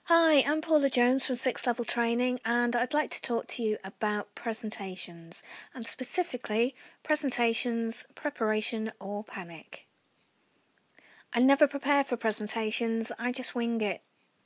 Hi, I'm Paula Jones from Sixth Level Training, and I'd like to talk to you about presentations, and specifically presentations, preparation, or panic. I never prepare for presentations, I just wing it.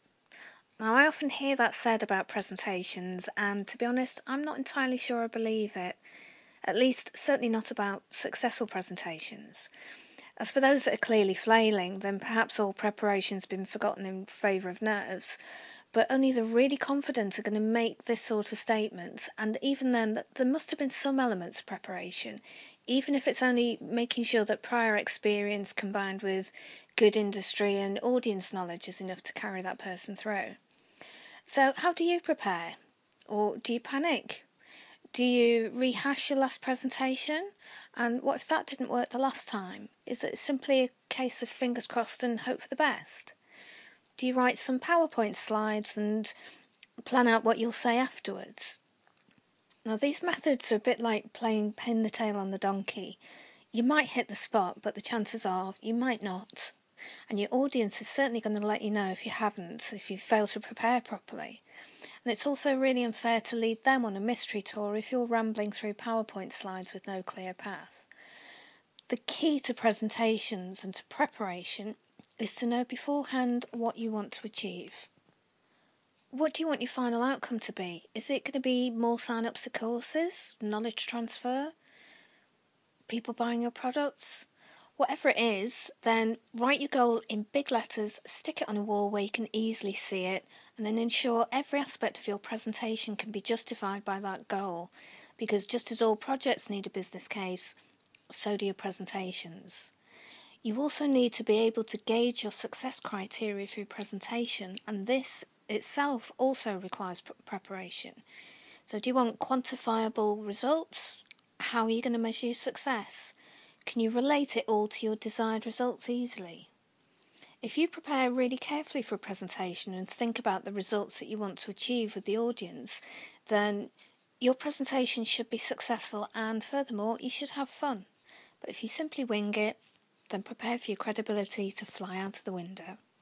Now, I often hear that said about presentations, and to be honest, I'm not entirely sure I believe it. At least, certainly not about successful presentations. As for those that are clearly flailing, then perhaps all preparation's been forgotten in favour of nerves. But only the really confident are going to make this sort of statement, and even then, there must have been some elements of preparation, even if it's only making sure that prior experience combined with good industry and audience knowledge is enough to carry that person through. So, how do you prepare? Or do you panic? Do you rehash your last presentation? And what if that didn't work the last time? Is it simply a case of fingers crossed and hope for the best? Do you write some PowerPoint slides and plan out what you'll say afterwards? Now, these methods are a bit like playing pin the tail on the donkey. You might hit the spot, but the chances are you might not. And your audience is certainly going to let you know if you haven't, if you fail to prepare properly. And it's also really unfair to lead them on a mystery tour if you're rambling through PowerPoint slides with no clear path. The key to presentations and to preparation is to know beforehand what you want to achieve. What do you want your final outcome to be? Is it going to be more sign-ups to courses, knowledge transfer, people buying your products? Whatever it is, then write your goal in big letters, stick it on a wall where you can easily see it, and then ensure every aspect of your presentation can be justified by that goal. Because just as all projects need a business case, so do your presentations. You also need to be able to gauge your success criteria through presentation, and this itself also requires preparation. So do you want quantifiable results? How are you going to measure your success? Can you relate it all to your desired results easily? If you prepare really carefully for a presentation and think about the results that you want to achieve with the audience, then your presentation should be successful, and furthermore, you should have fun. But if you simply wing it, then prepare for your credibility to fly out of the window.